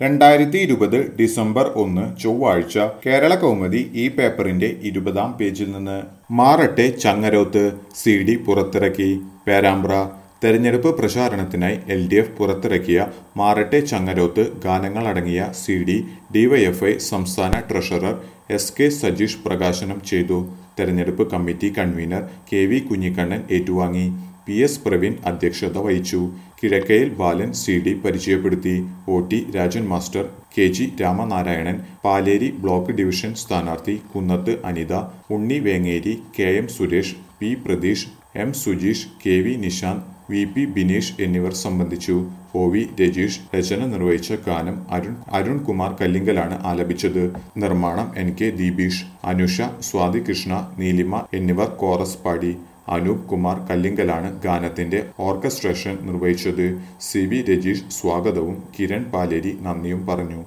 2020 December 1 ചൊവ്വാഴ്ച കേരള കൗമുദി ഈ പേപ്പറിന്റെ 20-ാം പേജിൽ നിന്ന് മാറട്ടെ ചങ്ങരോത്ത് CD പുറത്തിറക്കി. പേരാമ്പ്ര തെരഞ്ഞെടുപ്പ് പ്രചാരണത്തിനായി LDF പുറത്തിറക്കിയ മാറട്ടെ ചങ്ങരോത്ത് ഗാനങ്ങളടങ്ങിയ CD DYFI സംസ്ഥാന ട്രഷറർ SK സജീഷ് പ്രകാശനം ചെയ്തു. തെരഞ്ഞെടുപ്പ് കമ്മിറ്റി കൺവീനർ KV കുഞ്ഞിക്കണ്ണൻ ഏറ്റുവാങ്ങി. PS പ്രവീൺ അധ്യക്ഷത വഹിച്ചു. കിഴക്കയിൽ ബാലൻ CD പരിചയപ്പെടുത്തി. OT Rajan master, KG Ramanarayanan, Paleri block division സ്ഥാനാർത്ഥി കുന്നത്ത് അനിത, ഉണ്ണി Vengeri, KM Suresh, P Pratheesh, M Sujeesh, KV Nishanth, VP Bineesh എന്നിവർ സംബന്ധിച്ചു. OV രജീഷ് രചന നിർവഹിച്ച ഗാനം അരുൺകുമാർ കല്ലിങ്കലാണ് ആലപിച്ചത്. നിർമ്മാണം NK ദീപീഷ്, അനുഷ, സ്വാതി കൃഷ്ണ, നീലിമ എന്നിവർ കോറസ് പാടി. അനൂപ് കുമാർ കല്ലിങ്കലാണ് ഗാനത്തിന്റെ ഓർക്കസ്ട്രേഷൻ നിർവഹിച്ചത്. CB രജീഷ് സ്വാഗതവും കിരൺ പാലേരി നന്ദിയും പറഞ്ഞു.